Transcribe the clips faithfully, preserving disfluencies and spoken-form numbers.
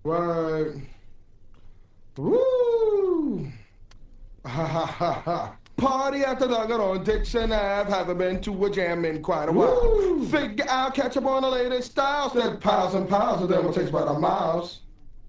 What? Woo! Ha ha ha ha. Party after dark on Dixon Ave. Haven't been to a jam in quite a while. Woo! Figure I'll catch up on the latest styles. That piles and piles of them will take about a mouse.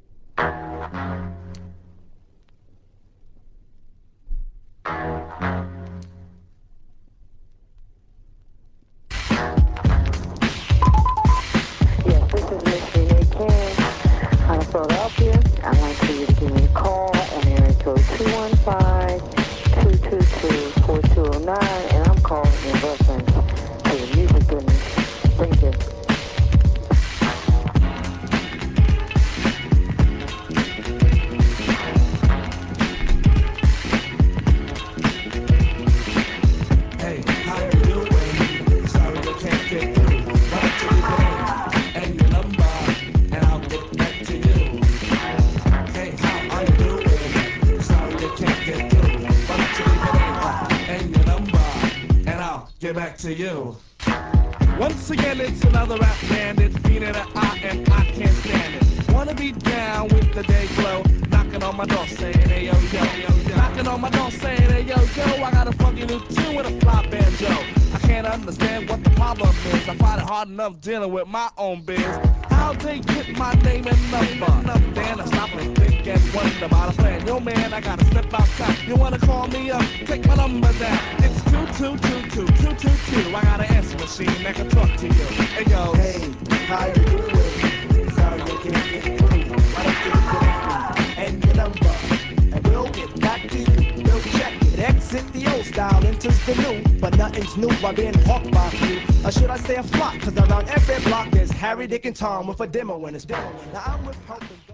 Yes, this is Miss Renee King out of Philadelphia. I'd like for you to give me a call on area code two one five, two two two, four two zero nine, and I'm calling in reference to the music business. Thank you. Hey, how you doing? Sorry I can't get through. Why don't you leave your name and your number, and I'll get back to you. Hey, how are you doing? Sorry I can't get through. Why don't you leave your name uh, and your number, and I'll get back to you. Once again, it's another rap bandit, being in the eye and I can't stand it. Wanna be down with the day glow, knocking on my door saying, hey yo yo yo yo. Knocking on my door saying, hey yo yo, I got a funky new tune with a fly banjo. I can't understand what the problem is. I find it hard enough dealing with my own biz. How they get my name and number? Then I stop and think and wonder about a plan. Yo man, I gotta step outside. You wanna call me up? Take my number down. It's two two two two two two two. I got an answer machine that can talk to you. It goes, Hey, how you doing? Sorry I can't get through. Why don't you leave your name and your number, and we'll get back to you. We'll check it. Exit the old style, enters the new, but nothing's new by being hawked by a few. Or should I say a flock? Cause around every block there's Harry, Dick, and Tom with a demo in his demo. Now I'm with helping.